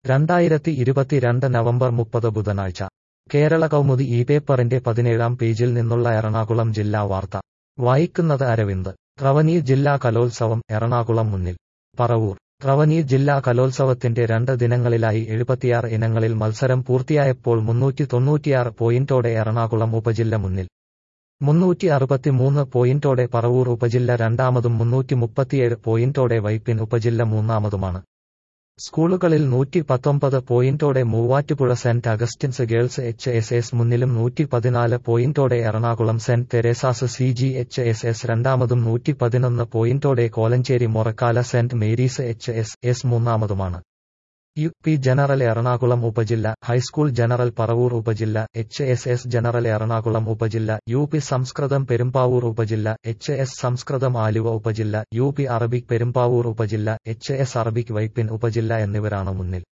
2022 November 30 ബുധനാഴ്ച കേരള കൗമുദി ഈ പേപ്പറിന്റെ 17-ാം പേജിൽ നിന്നുള്ള എറണാകുളം ജില്ലാ വാർത്ത വായിക്കുന്നത് അരവിന്ദ്. റവന്യൂ ജില്ലാ കലോത്സവം എറണാകുളം മുന്നിൽ. പറവൂർ. റവന്യൂ ജില്ലാ കലോത്സവത്തിന്റെ 2 ദിനങ്ങളിലായി 76 ഇനങ്ങളിൽ മത്സരം പൂർത്തിയായപ്പോൾ 396 പോയിന്റോടെ എറണാകുളം ഉപജില്ല മുന്നിൽ. 363 പോയിന്റോടെ പറവൂർ ഉപജില്ല രണ്ടാമതും 337 പോയിന്റോടെ വൈപ്പിൻ ഉപജില്ല മൂന്നാമതുമാണ്. സ്കൂളുകളിൽ 119 പോയിന്റോടെ Muvattupuzha saint Augustine's girls HSS മുന്നിലും 114 പോയിന്റോടെ എറണാകുളം സെന്റ് തെരേസാസ് CGHSS രണ്ടാമതും 111 പോയിന്റോടെ Kolenchery Morakkala saint Mary's HSS മൂന്നാമതുമാണ്. UP ജനറൽ എറണാകുളം ഉപജില്ല, ഹൈസ്കൂൾ ജനറൽ പറവൂർ ഉപജില്ല, HSS ജനറൽ എറണാകുളം ഉപജില്ല, UP സംസ്കൃതം പെരുമ്പാവൂർ ഉപജില്ല, HS സംസ്കൃതം ആലുവ ഉപജില്ല, UP അറബിക് പെരുമ്പാവൂർ ഉപജില്ല, HS അറബിക് വൈപ്പിൻ ഉപജില്ല എന്നിവരാണ് മുന്നിൽ.